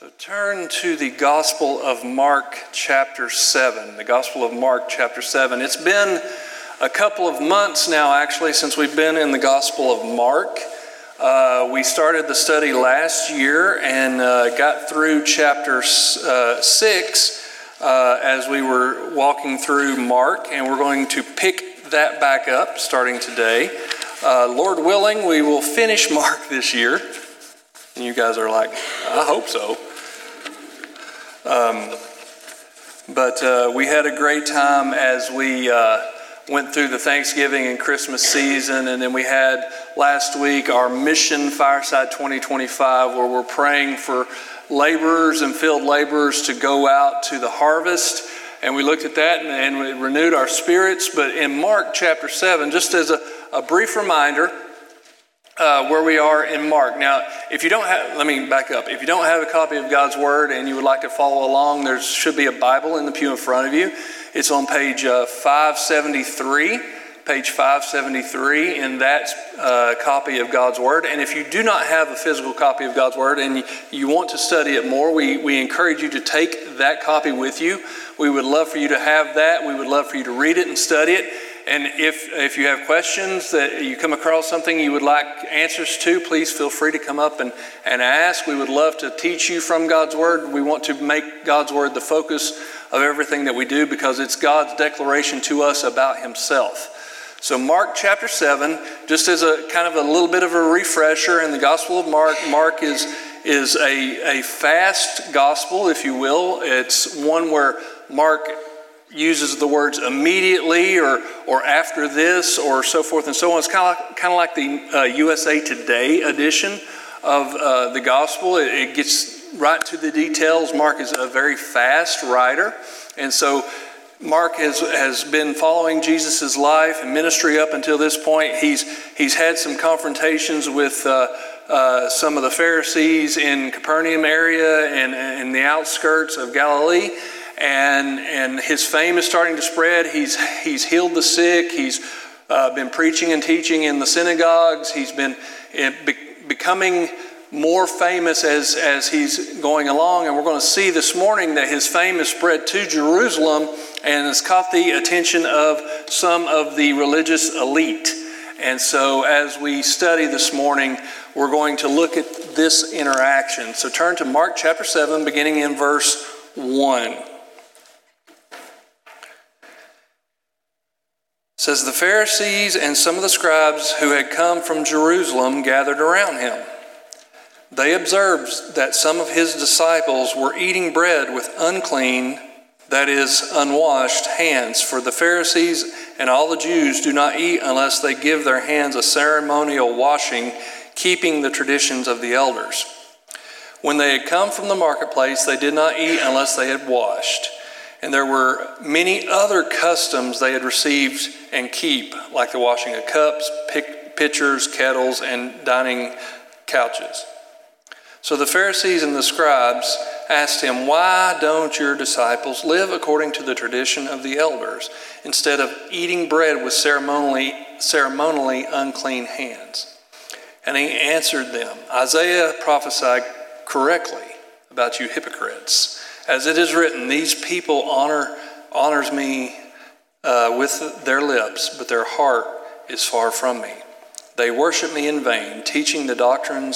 So turn to the Gospel of Mark chapter 7. The Gospel of Mark chapter 7. It's been a couple of months now, actually, since we've been in the Gospel of Mark. We started the study last year and got through chapter 6 as we were walking through Mark, and we're going to pick that back up starting today. Lord willing, we will finish Mark this year. And you guys are like, I hope so. But we had a great time as we went through the Thanksgiving and Christmas season. And then we had last week our Mission Fireside 2025, where we're praying for laborers and field laborers to go out to the harvest. And we looked at that and we renewed our spirits. But in Mark chapter 7, just as a brief reminder, where we are in Mark. Now, if you don't have, let me back up. If you don't have a copy of God's Word and you would like to follow along, there should be a Bible in the pew in front of you. It's on page 573, page 573 in that copy of God's Word. And if you do not have a physical copy of God's Word and you want to study it more, we encourage you to take that copy with you. We would love for you to have that. We would love for you to read it and study it. And if you have questions that you come across something you would like answers to, please feel free to come up and ask. We would love to teach you from God's Word. We want to make God's Word the focus of everything that we do because it's God's declaration to us about Himself. So Mark chapter 7, just as a kind of a little bit of a refresher in the Gospel of Mark, Mark is a fast gospel, if you will. It's one where Mark uses the words immediately or after this or so forth and so on. It's kind of like the USA Today edition of the gospel. It gets right to the details. Mark is a very fast writer. And so Mark has been following Jesus' life and ministry up until this point. He's had some confrontations with some of the Pharisees in Capernaum area and in the outskirts of Galilee. And his fame is starting to spread. He's healed the sick. He's been preaching and teaching in the synagogues. He's been becoming more famous as he's going along. And we're going to see this morning that his fame is spread to Jerusalem and has caught the attention of some of the religious elite. And so as we study this morning, we're going to look at this interaction. So turn to Mark chapter 7, beginning in verse 1. It says, the Pharisees and some of the scribes who had come from Jerusalem gathered around him. They observed that some of his disciples were eating bread with unclean, that is, unwashed hands. For the Pharisees and all the Jews do not eat unless they give their hands a ceremonial washing, keeping the traditions of the elders. When they had come from the marketplace, they did not eat unless they had washed. And there were many other customs they had received and keep, like the washing of cups, pitchers, kettles, and dining couches. So the Pharisees and the scribes asked him, why don't your disciples live according to the tradition of the elders, instead of eating bread with ceremonially unclean hands? And he answered them, Isaiah prophesied correctly about you hypocrites. As it is written, these people honors me with their lips, but their heart is far from me. They worship me in vain, teaching as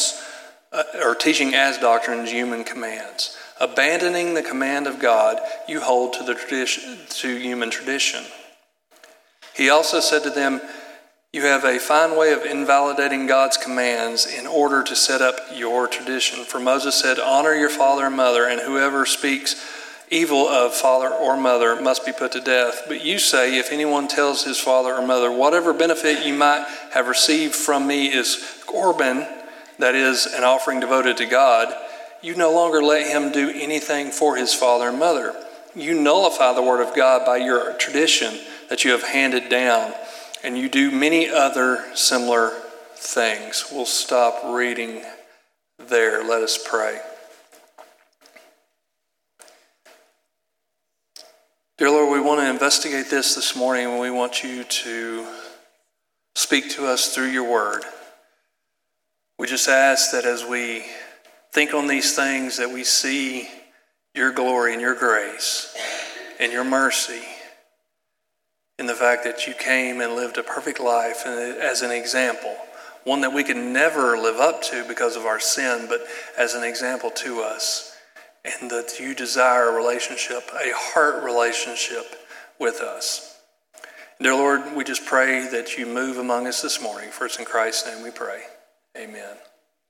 doctrines human commands. Abandoning the command of God, you hold to human tradition. He also said to them, you have a fine way of invalidating God's commands in order to set up your tradition. For Moses said, honor your father and mother, and whoever speaks evil of father or mother must be put to death. But you say, if anyone tells his father or mother, whatever benefit you might have received from me is Corban, that is, an offering devoted to God, you no longer let him do anything for his father and mother. You nullify the word of God by your tradition that you have handed down. And you do many other similar things. We'll stop reading there. Let us pray. Dear Lord, we want to investigate this morning, and we want you to speak to us through your word. We just ask that as we think on these things, that we see your glory and your grace and your mercy in the fact that you came and lived a perfect life as an example, one that we can never live up to because of our sin, but as an example to us, and that you desire a relationship, a heart relationship with us. Dear Lord, we just pray that you move among us this morning. For it's in Christ's name we pray. Amen.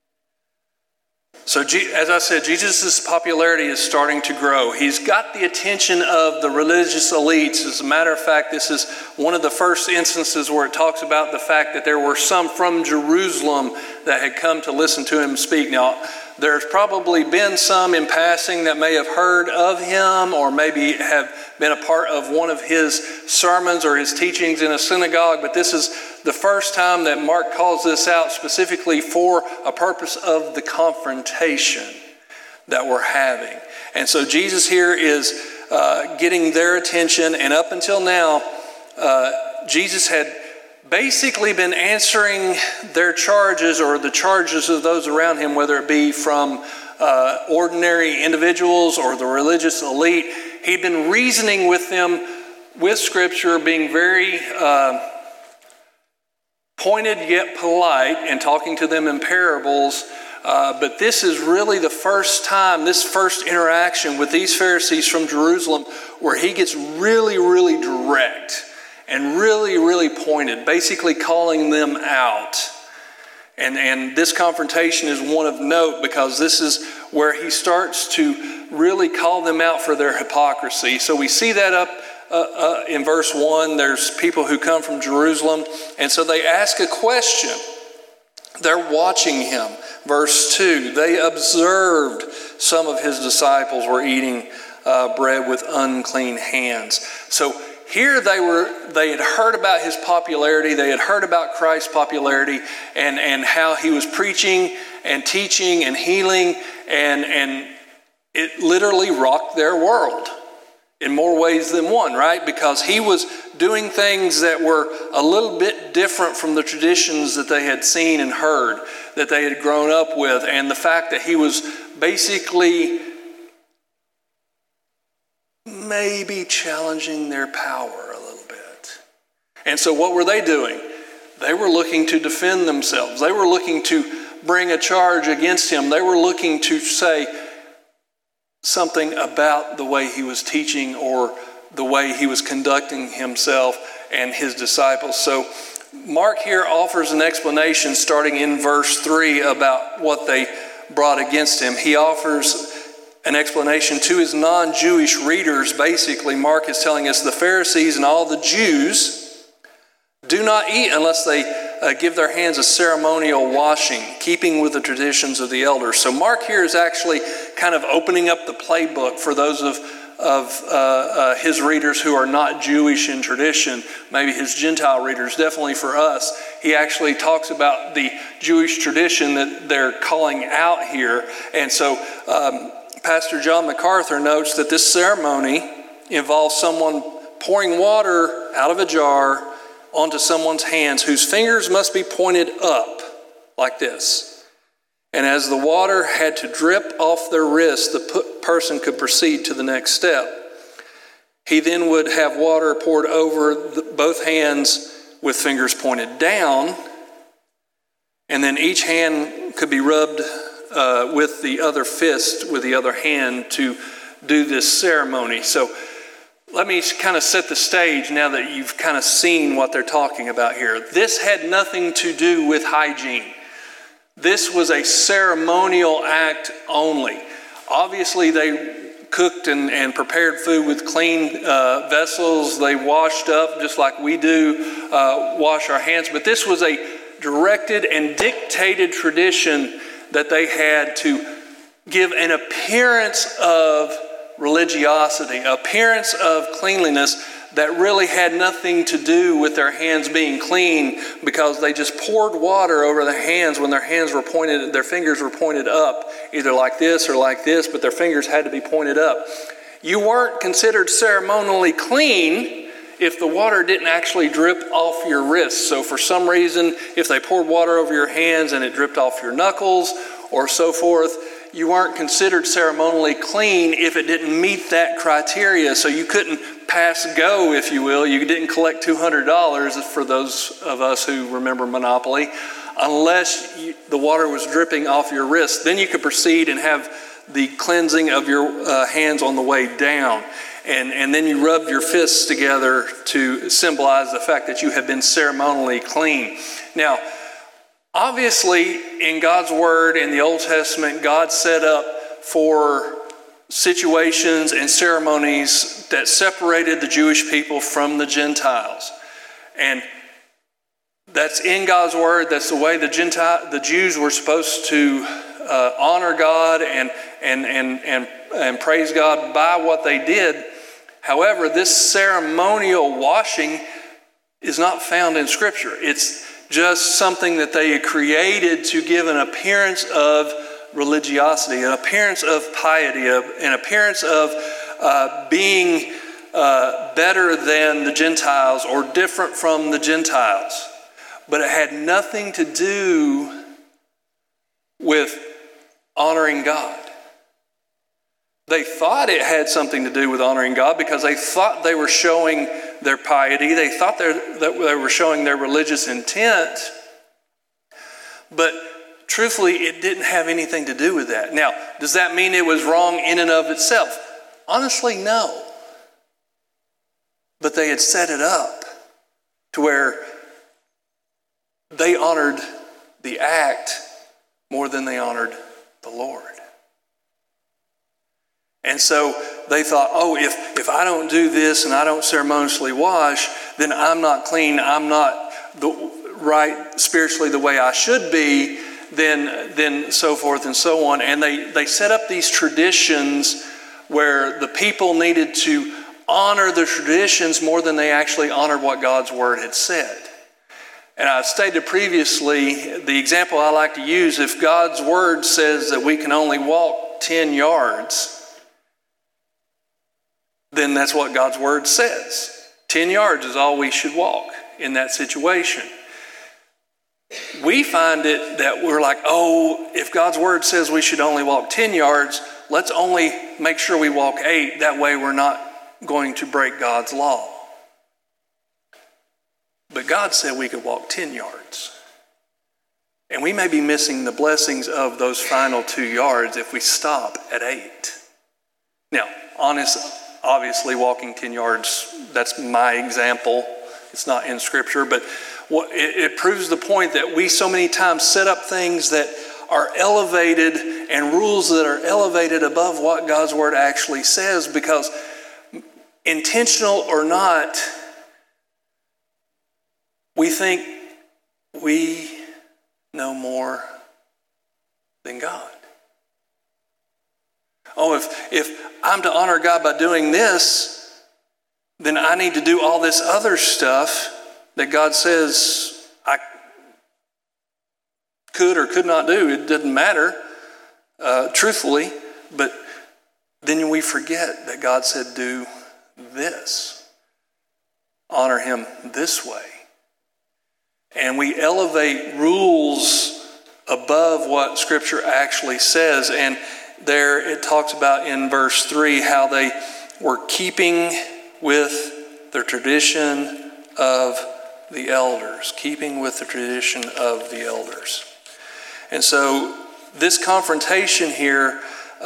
So as I said, Jesus' popularity is starting to grow. He's got the attention of the religious elites. As a matter of fact, this is one of the first instances where it talks about the fact that there were some from Jerusalem that had come to listen to him speak. Now, there's probably been some in passing that may have heard of him or maybe have been a part of one of his sermons or his teachings in a synagogue, but this is the first time that Mark calls this out specifically for a purpose of the confrontation that we're having. And so Jesus here is getting their attention, and up until now, Jesus had basically been answering their charges or the charges of those around him, whether it be from ordinary individuals or the religious elite. He'd been reasoning with them with Scripture, being very pointed yet polite and talking to them in parables. But this is really the first time, this first interaction with these Pharisees from Jerusalem, where he gets really, really direct and really, really pointed, basically calling them out. And this confrontation is one of note because this is where he starts to really call them out for their hypocrisy. So we see that up in verse 1. There's people who come from Jerusalem, and so they ask a question. They're watching him. Verse 2, they observed some of his disciples were eating bread with unclean hands. So here they had heard about his popularity. They had heard about Christ's popularity and how he was preaching and teaching and healing, and it literally rocked their world in more ways than one, right? Because he was doing things that were a little bit different from the traditions that they had seen and heard, that they had grown up with, and the fact that he was basically maybe challenging their power a little bit. And so what were they doing? They were looking to defend themselves. They were looking to bring a charge against him. They were looking to say something about the way he was teaching or the way he was conducting himself and his disciples. So Mark here offers an explanation starting in verse 3 about what they brought against him. He offers an explanation to his non-Jewish readers. Basically, Mark is telling us the Pharisees and all the Jews do not eat unless they give their hands a ceremonial washing, keeping with the traditions of the elders. So Mark here is actually kind of opening up the playbook for those of his readers who are not Jewish in tradition, maybe his Gentile readers. Definitely for us, he actually talks about the Jewish tradition that they're calling out here. And so Pastor John MacArthur notes that this ceremony involves someone pouring water out of a jar onto someone's hands whose fingers must be pointed up like this. And as the water had to drip off their wrists, the person could proceed to the next step. He then would have water poured over both hands with fingers pointed down, and then each hand could be rubbed with the other fist, with the other hand, to do this ceremony. So let me kind of set the stage now that you've kind of seen what they're talking about here. This had nothing to do with hygiene. This was a ceremonial act only. Obviously, they cooked and prepared food with clean vessels. They washed up just like we do, wash our hands. But this was a directed and dictated tradition that they had to give an appearance of religiosity, appearance of cleanliness that really had nothing to do with their hands being clean, because they just poured water over their hands when their hands were pointed, their fingers were pointed up, either like this or like this, but their fingers had to be pointed up. You weren't considered ceremonially clean if the water didn't actually drip off your wrists. So for some reason, if they poured water over your hands and it dripped off your knuckles or so forth, you weren't considered ceremonially clean if it didn't meet that criteria. So you couldn't pass go, if you will. You didn't collect $200 for those of us who remember Monopoly, unless the water was dripping off your wrist. Then you could proceed and have the cleansing of your hands on the way down. And then you rubbed your fists together to symbolize the fact that you have been ceremonially clean. Now, obviously, in God's Word in the Old Testament, God set up for situations and ceremonies that separated the Jewish people from the Gentiles. And that's in God's Word. That's the way the Jews were supposed to honor God and praise God by what they did. However, this ceremonial washing is not found in Scripture. It's just something that they had created to give an appearance of religiosity, an appearance of piety, an appearance of being better than the Gentiles or different from the Gentiles. But it had nothing to do with honoring God. They thought it had something to do with honoring God because they thought they were showing their piety. They thought that they were showing their religious intent. But truthfully, it didn't have anything to do with that. Now, does that mean it was wrong in and of itself? Honestly, no. But they had set it up to where they honored the act more than they honored the Lord. And so they thought, if I don't do this and I don't ceremoniously wash, then I'm not clean, I'm not right spiritually the way I should be, then so forth and so on. And they set up these traditions where the people needed to honor the traditions more than they actually honored what God's Word had said. And I've stated previously, the example I like to use, if God's Word says that we can only walk 10 yards, then that's what God's Word says. 10 yards is all we should walk in that situation. We find it that we're like, if God's Word says we should only walk 10 yards, let's only make sure we walk 8. That way we're not going to break God's law. But God said we could walk 10 yards. And we may be missing the blessings of those final 2 yards if we stop at 8. Now, obviously walking 10 yards, that's my example. It's not in Scripture, but it proves the point that we so many times set up things that are elevated and rules that are elevated above what God's Word actually says, because intentional or not, we think we know more than God. If I'm to honor God by doing this, then I need to do all this other stuff that God says I could or could not do. It doesn't matter, truthfully, but then we forget that God said do this. Honor Him this way. And we elevate rules above what Scripture actually says. And there it talks about in verse 3 how they were keeping with the tradition of the elders. Keeping with the tradition of the elders. And so this confrontation here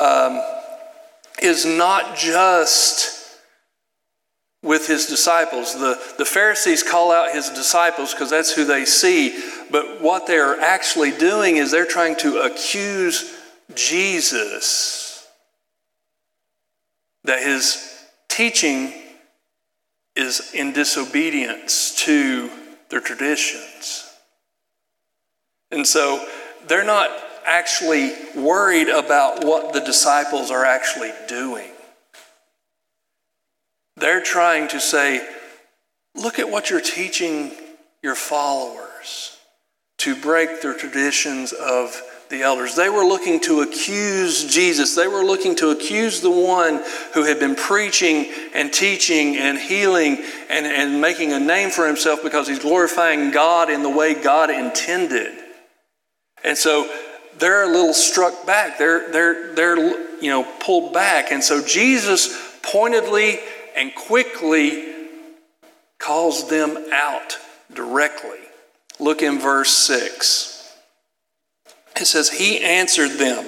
is not just with his disciples. The Pharisees call out his disciples because that's who they see. But what they're actually doing is they're trying to accuse Jesus that his teaching is in disobedience to their traditions. And so they're not actually worried about what the disciples are actually doing. They're trying to say, look at what you're teaching your followers to break their traditions of the elders. They were looking to accuse Jesus. They were looking to accuse the one who had been preaching and teaching and healing and making a name for himself because he's glorifying God in the way God intended. And so they're a little struck back. They're pulled back. And so Jesus pointedly and quickly calls them out directly. Look in verse 6. It says, he answered them.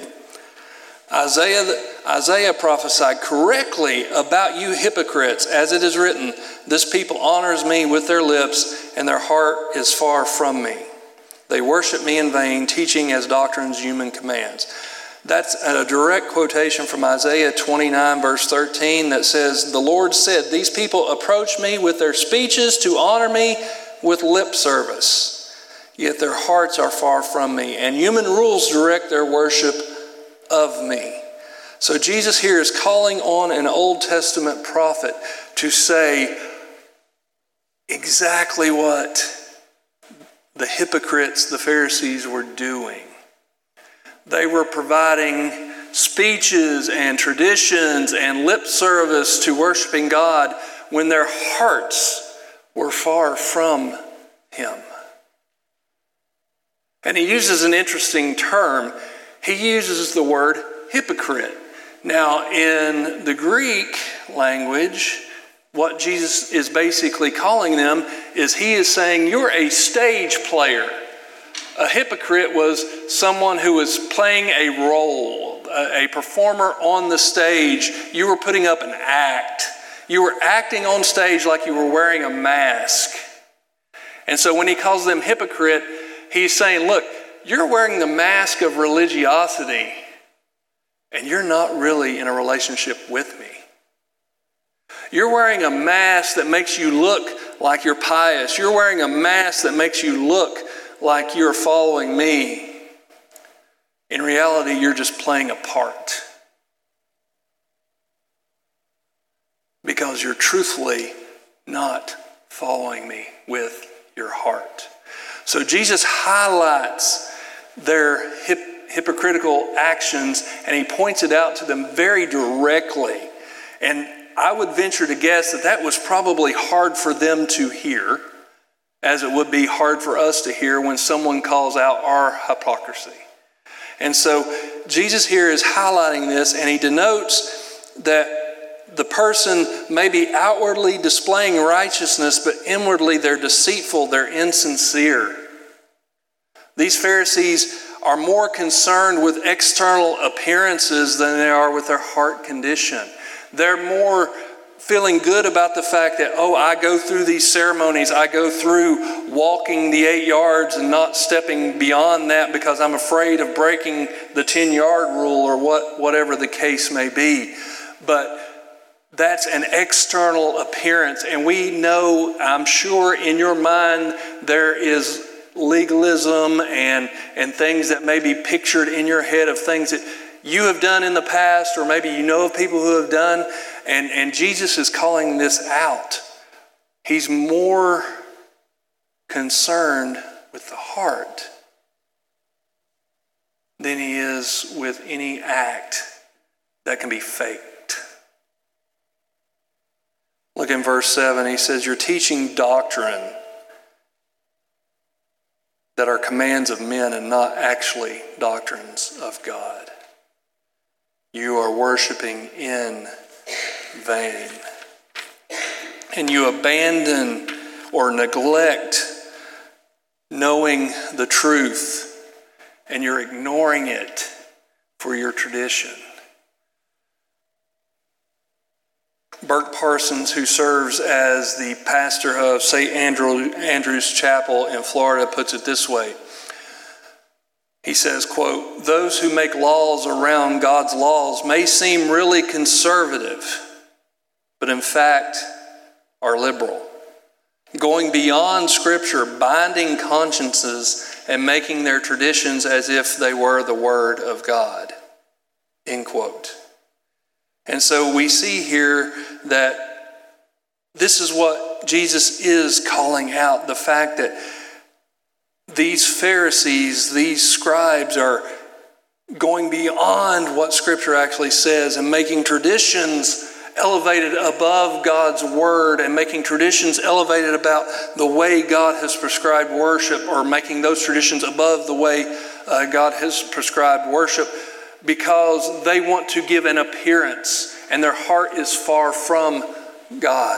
Isaiah prophesied correctly about you hypocrites, as it is written, this people honors me with their lips, and their heart is far from me. They worship me in vain, teaching as doctrines human commands. That's a direct quotation from Isaiah 29, verse 13, that says, the Lord said, these people approach me with their speeches to honor me with lip service, yet their hearts are far from me, and human rules direct their worship of me. So Jesus here is calling on an Old Testament prophet to say exactly what the hypocrites, the Pharisees, were doing. They were providing speeches and traditions and lip service to worshiping God when their hearts were far from Him. And he uses an interesting term. He uses the word hypocrite. Now, in the Greek language, what Jesus is basically calling them is he is saying, you're a stage player. A hypocrite was someone who was playing a role, a performer on the stage. You were putting up an act. You were acting on stage like you were wearing a mask. And so when he calls them hypocrite, he's saying, look, you're wearing the mask of religiosity, and you're not really in a relationship with me. You're wearing a mask that makes you look like you're pious. You're wearing a mask that makes you look like you're following me. In reality, you're just playing a part. Because you're truthfully not following me with your heart. So Jesus highlights their hypocritical actions, and he points it out to them very directly. And I would venture to guess that that was probably hard for them to hear, as it would be hard for us to hear when someone calls out our hypocrisy. And so Jesus here is highlighting this, and he denotes that the person may be outwardly displaying righteousness, but inwardly they're deceitful, they're insincere. These Pharisees are more concerned with external appearances than they are with their heart condition. They're more feeling good about the fact that, I go through these ceremonies, I go through walking the 8 yards and not stepping beyond that because I'm afraid of breaking the 10-yard rule or whatever the case may be. But that's an external appearance. And we know, I'm sure in your mind, there is legalism and things that may be pictured in your head of things that you have done in the past, or maybe you know of people who have done, and Jesus is calling this out. He's more concerned with the heart than he is with any act that can be faked. Look in verse 7, he says, you're teaching doctrine that are commands of men and not actually doctrines of God. You are worshiping in vain. And you abandon or neglect knowing the truth, and you're ignoring it for your tradition. Burke Parsons, who serves as the pastor of St. Andrew's Chapel in Florida, puts it this way. He says, quote, those who make laws around God's laws may seem really conservative, but in fact are liberal, going beyond Scripture, binding consciences, and making their traditions as if they were the Word of God, end quote. And so we see here that this is what Jesus is calling out, the fact that these Pharisees, these scribes are going beyond what Scripture actually says and making traditions elevated above God's Word and making traditions elevated about the way God has prescribed worship, or making those traditions above the way God has prescribed worship because they want to give an appearance and their heart is far from God.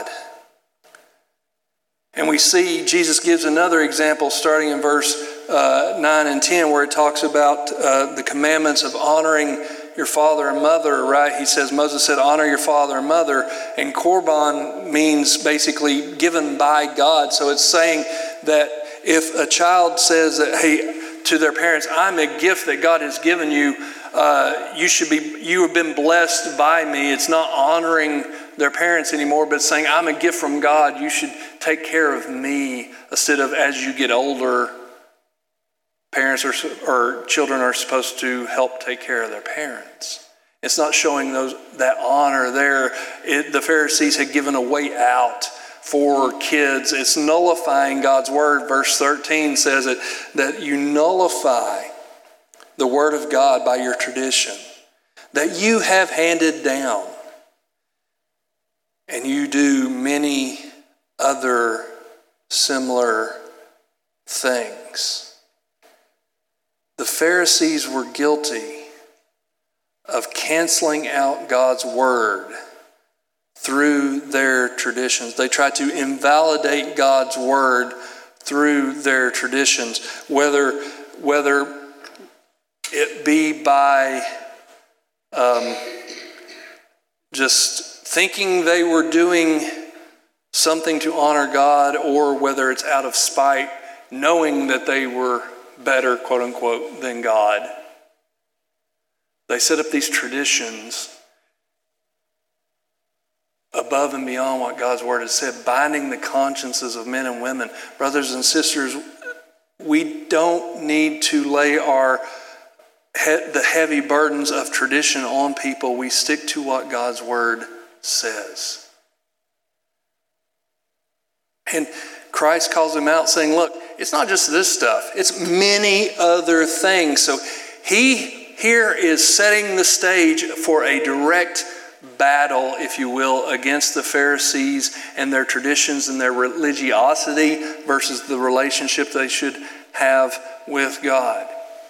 And we see Jesus gives another example starting in verse 9 and 10 where it talks about the commandments of honoring your father and mother, right? He says, Moses said, honor your father and mother. And korban means basically given by God. So it's saying that if a child says that, hey, to their parents, I'm a gift that God has given you, you have been blessed by me. It's not honoring their parents anymore, but saying, I'm a gift from God. You should take care of me, instead of as you get older, parents or children are supposed to help take care of their parents. It's not showing that honor there. The Pharisees had given a way out for kids. It's nullifying God's word. Verse 13 says it, that you nullify the word of God by your tradition that you have handed down. And you do many other similar things. The Pharisees were guilty of canceling out God's word through their traditions. They tried to invalidate God's word through their traditions, whether it be by just thinking they were doing something to honor God, or whether it's out of spite, knowing that they were better, quote unquote, than God. They set up these traditions above and beyond what God's word has said, binding the consciences of men and women. Brothers and sisters, we don't need to lay the heavy burdens of tradition on people. We stick to what God's word says. And Christ calls them out saying, look, it's not just this stuff. It's many other things. So he here is setting the stage for a direct battle, if you will, against the Pharisees and their traditions and their religiosity versus the relationship they should have with God.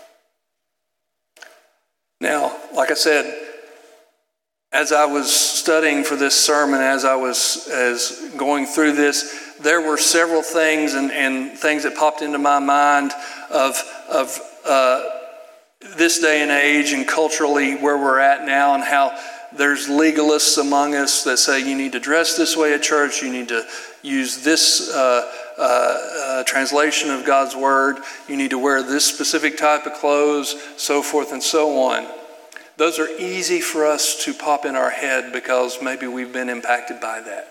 Now, like I said, as I was studying for this sermon, as going through this, there were several things and things that popped into my mind of this day and age and culturally where we're at now, and how there's legalists among us that say you need to dress this way at church, you need to use this translation of God's word, you need to wear this specific type of clothes, so forth and so on. Those are easy for us to pop in our head because maybe we've been impacted by that.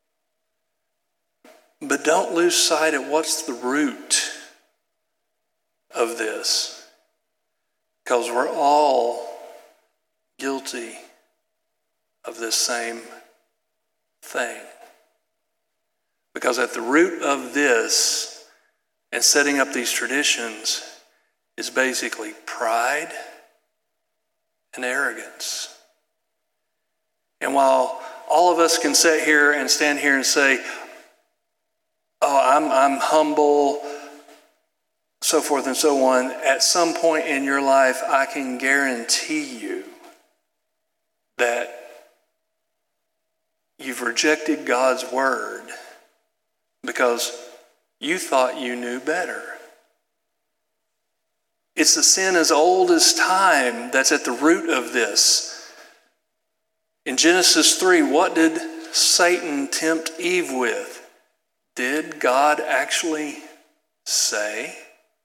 But don't lose sight of what's the root of this, because we're all guilty of this same thing. Because at the root of this and setting up these traditions is basically pride and arrogance. And while all of us can sit here and stand here and say, oh, I'm humble, so forth and so on, at some point in your life, I can guarantee you that you've rejected God's word because you thought you knew better. It's the sin as old as time that's at the root of this. In Genesis 3, what did Satan tempt Eve with? Did God actually say?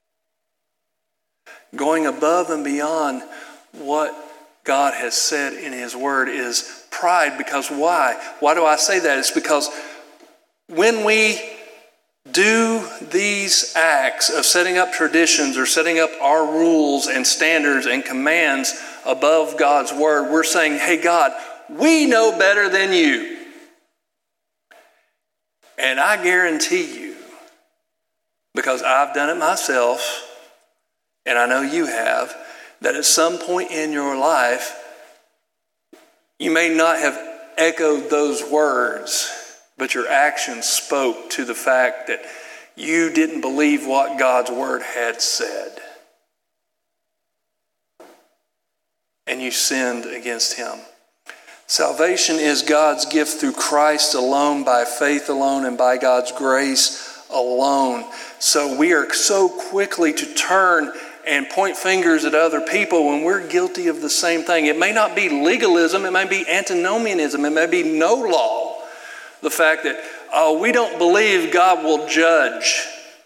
Going above and beyond what God has said in his word is pride. Because why? Why do I say that? It's because when we do these acts of setting up traditions or setting up our rules and standards and commands above God's word, we're saying, hey God, we know better than you. And I guarantee you, because I've done it myself, and I know you have, that at some point in your life, you may not have echoed those words, but your actions spoke to the fact that you didn't believe what God's word had said. and you sinned against him. Salvation is God's gift through Christ alone, by faith alone, and by God's grace alone. So we are so quickly to turn and point fingers at other people when we're guilty of the same thing. It may not be legalism, it may be antinomianism, it may be no law. The fact that, we don't believe God will judge.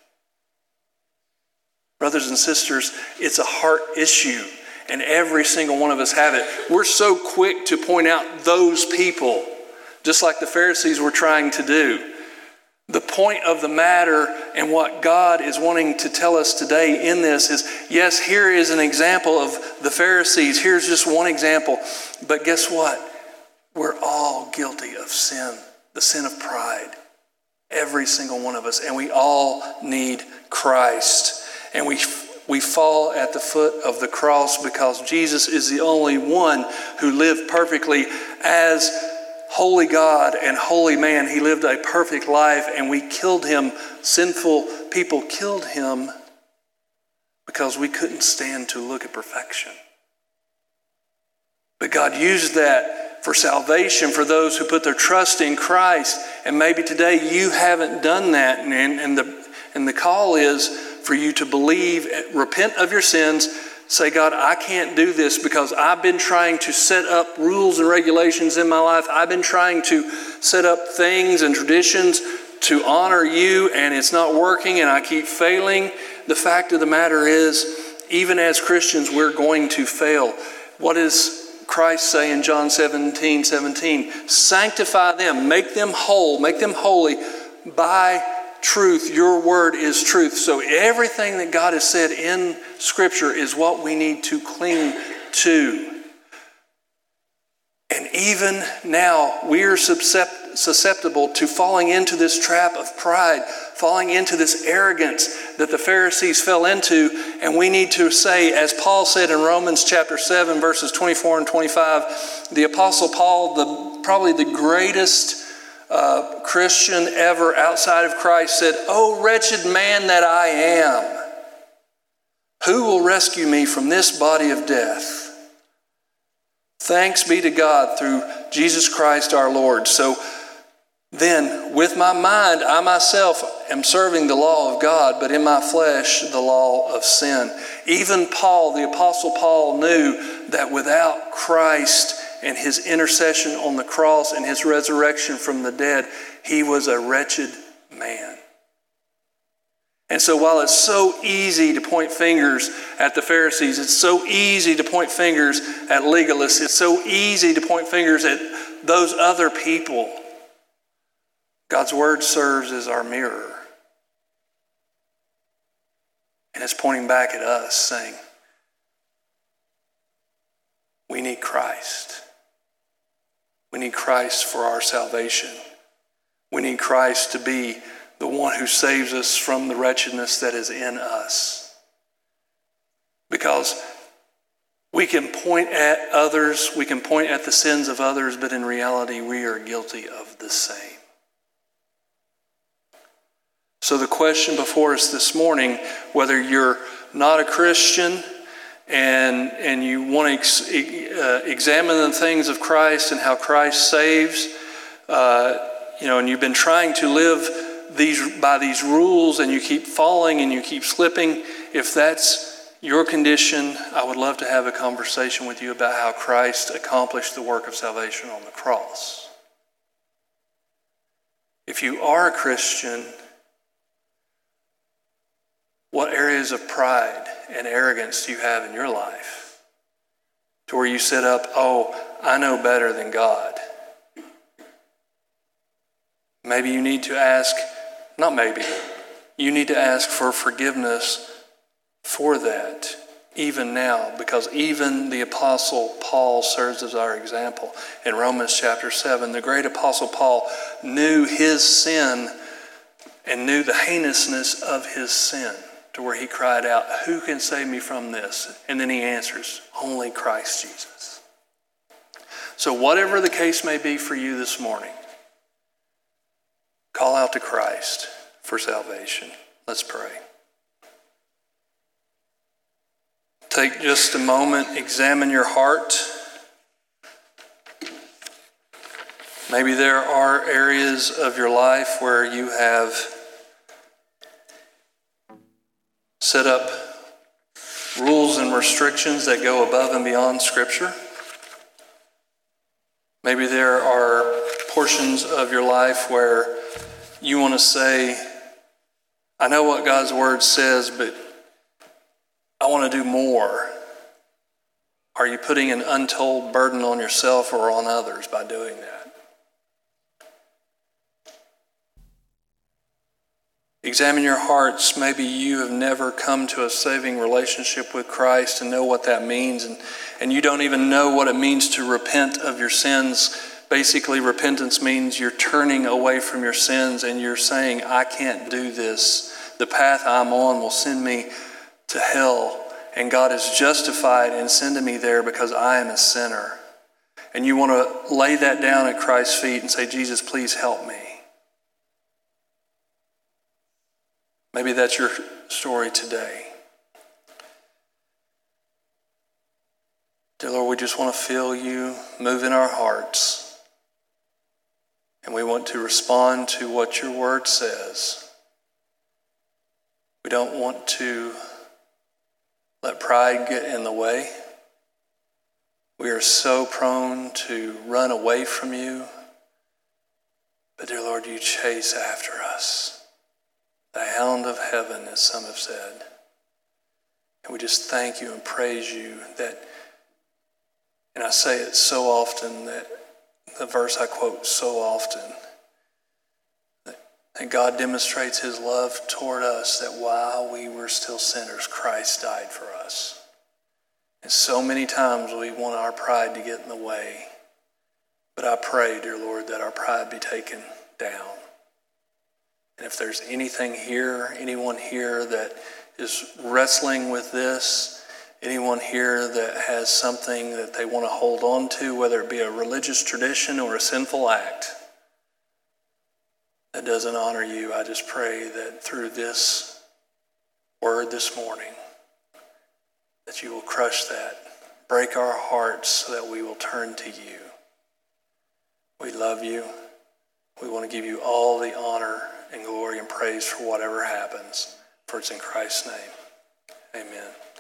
Brothers and sisters, it's a heart issue, and every single one of us have it. We're so quick to point out those people, just like the Pharisees were trying to do. The point of the matter and what God is wanting to tell us today in this is, yes, here is an example of the Pharisees. Here's just one example. But guess what? We're all guilty of sin, the sin of pride. Every single one of us. And we all need Christ. And we fall at the foot of the cross because Jesus is the only one who lived perfectly as holy God and holy man. He lived a perfect life, and we killed him. Sinful people killed him because we couldn't stand to look at perfection. But God used that for salvation for those who put their trust in Christ. And maybe today you haven't done that, and the call is for you to believe, repent of your sins, say, God, I can't do this because I've been trying to set up rules and regulations in my life. I've been trying to set up things and traditions to honor you, and it's not working, and I keep failing. The fact of the matter is, even as Christians, we're going to fail. What does Christ say in John 17:17? Sanctify them, make them whole, make them holy by truth. Your word is truth. So everything that God has said in Scripture is what we need to cling to. And even now, we are susceptible to falling into this trap of pride, falling into this arrogance that the Pharisees fell into. And we need to say, as Paul said in Romans chapter 7, verses 24 and 25, the Apostle Paul, probably the greatest Christian ever outside of Christ, said, "O wretched man that I am, who will rescue me from this body of death? Thanks be to God through Jesus Christ our Lord." So then, with my mind, I myself am serving the law of God, but in my flesh, the law of sin. Even Paul, the Apostle Paul, knew that without Christ and his intercession on the cross and his resurrection from the dead, he was a wretched man. And so while it's so easy to point fingers at the Pharisees, it's so easy to point fingers at legalists, it's so easy to point fingers at those other people, God's word serves as our mirror. And it's pointing back at us, saying, we need Christ. We need Christ for our salvation. We need Christ to be the one who saves us from the wretchedness that is in us. Because we can point at others, we can point at the sins of others, but in reality we are guilty of the same. So the question before us this morning, whether you're not a Christian and you want to examine the things of Christ and how Christ saves, and you've been trying to live by these rules and you keep falling and you keep slipping, if that's your condition, I would love to have a conversation with you about how Christ accomplished the work of salvation on the cross. If you are a Christian, what areas of pride and arrogance do you have in your life to where you set up, I know better than God? Maybe you need to ask, you need to ask for forgiveness for that, even now, because even the Apostle Paul serves as our example. In Romans chapter 7, the great Apostle Paul knew his sin and knew the heinousness of his sin, to where he cried out, "Who can save me from this?" And then he answers, "Only Christ Jesus." So whatever the case may be for you this morning, call out to Christ for salvation. Let's pray. Take just a moment, examine your heart. Maybe there are areas of your life where you have set up rules and restrictions that go above and beyond Scripture. Maybe there are portions of your life where you want to say, I know what God's Word says, but I want to do more. Are you putting an untold burden on yourself or on others by doing that? Examine your hearts. Maybe you have never come to a saving relationship with Christ and know what that means, and you don't even know what it means to repent of your sins. Basically, repentance means you're turning away from your sins and you're saying, I can't do this. The path I'm on will send me to hell, and God is justified in sending me there because I am a sinner. And you want to lay that down at Christ's feet and say, Jesus, please help me. Maybe that's your story today. Dear Lord, we just want to feel you move in our hearts. And we want to respond to what your word says. We don't want to let pride get in the way. We are so prone to run away from you. But dear Lord, you chase after us. The hound of heaven, as some have said. And we just thank you and praise you that, and I say it so often, that the verse I quote so often, that God demonstrates his love toward us, that while we were still sinners, Christ died for us. And so many times we want our pride to get in the way. But I pray, dear Lord, that our pride be taken down. And if there's anyone here that is wrestling with this, anyone here that has something that they want to hold on to, whether it be a religious tradition or a sinful act that doesn't honor you, I just pray that through this word this morning, that you will crush that, break our hearts so that we will turn to you. We love you. We want to give you all the honor and glory and praise for whatever happens. For it's in Christ's name. Amen.